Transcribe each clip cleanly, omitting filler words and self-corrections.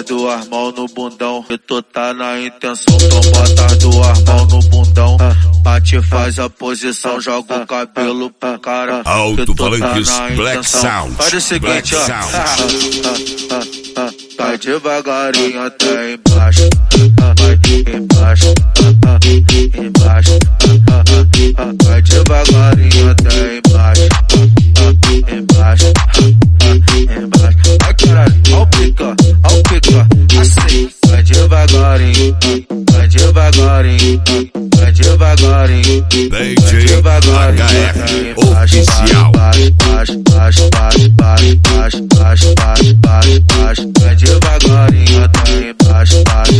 as duas mãos no bundão. Se tu tá na intenção, então bota as duas mãos no bundão. Bate, faz a posição, joga o cabelo pro cara. Alto-falantes Black Sound. Faz o seguinte, ó. Vai devagarinho até embaixo. Vai embaixo, embaixo. Vai devagarinho até embaixo. Embaixo, embaixo. Ai caralho, ao pica, assim. Vai devagarinho, vai devagarinho, vai devagarinho. DJ HF Oficial. Vai devagarinho até embaixo.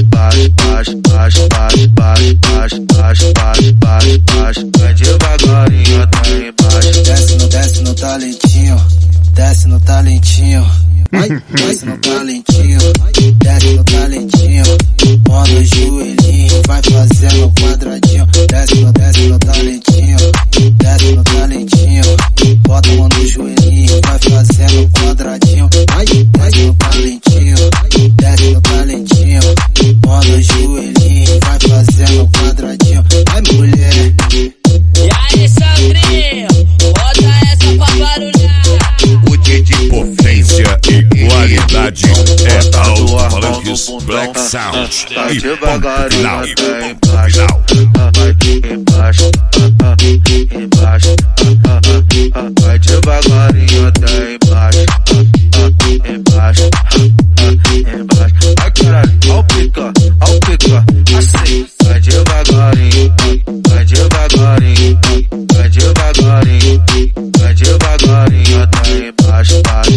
Vai devagarinho até embaixo. Desce no talentinho, desce no talentinho. Desce no talentinho, desce no talentinho. Manda o joelhinho, vai fazendo quadradinho. Desce no talentinho, desce no talentinho. Bota a mão no joelhinho, vai fazendo quadradinho. Desce no talentinho, desce no talentinho. Manda o joelhinho, vai fazendo quadradinho. Ai mulher. E aí, Sandrinho, bota essa pra barulhar. O DJ potência e qualidade é Alto-falantes Black Sound. Vai E ponto devagarinho final. até embaixo. Vai embaixo, embaixo. Vai devagarinho até embaixo. Embaixo, embaixo. Ai caralho, ao pica, assim. Vai devagarinho, vai devagarinho, vai devagarinho, vai devagarinho até embaixo.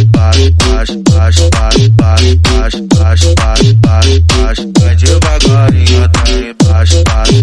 Vai devagarinho até embaixo.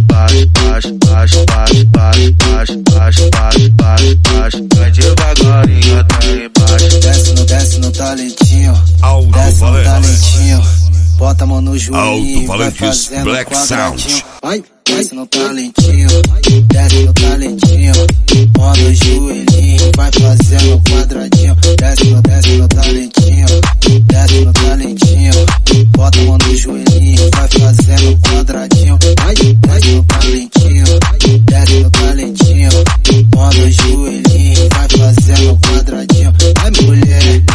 Vai devagarinho até embaixo. Desce no talentinho, desce no talentinho. Bota a mão no joelhinho, vai Alto-falantes fazendo Black quadradinho. Sound. Desce no talentinho, desce no talentinho. Manda o joelhinho, vai fazendo quadradinho. Desce no talentinho, desce no talentinho. Bota a mão no joelhinho, vai fazendo quadradinho. Desce no talentinho, desce no talentinho. Manda o joelhinho, vai fazendo quadradinho. Ai mulher.